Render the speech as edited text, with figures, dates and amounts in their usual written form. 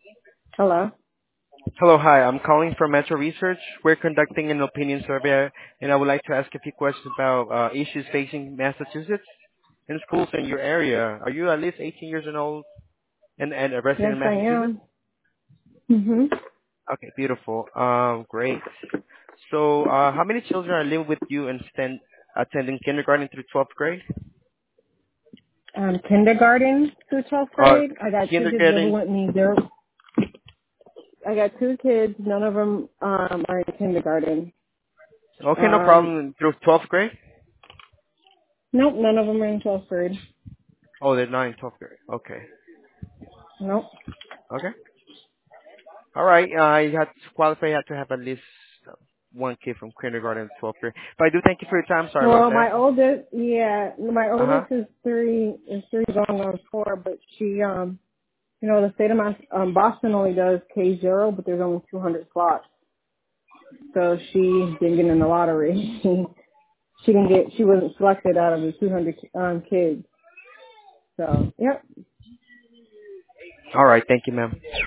Hello. Hello, hi. I'm calling from Metro Research. We're conducting an opinion survey, and I would like to ask a few questions about issues facing Massachusetts in schools in your area. Are you at least 18 years and old and a resident Yes, in I Massachusetts? am. Mhm. Okay, beautiful. Great. So, how many children are living with you and attending kindergarten through 12th grade? Kindergarten through 12th Uh, grade. I got two kids living kindergarten. with me. I got two kids. None of them are in kindergarten. Okay, no Um, problem. Through 12th grade? nope, none of them are in 12th grade. Oh, they're not in 12th grade. Okay. Nope. Okay. All right. You have to qualify. You have to have at least one kid from kindergarten to 12th grade. But I do thank you for your time. Sorry about Well, that. my Uh huh. oldest is three going on four, but she, the state of Boston only does K0, but there's only 200 slots. So she didn't get in the lottery. She wasn't selected out of the 200 kids. So, yep. All right. Thank you, ma'am.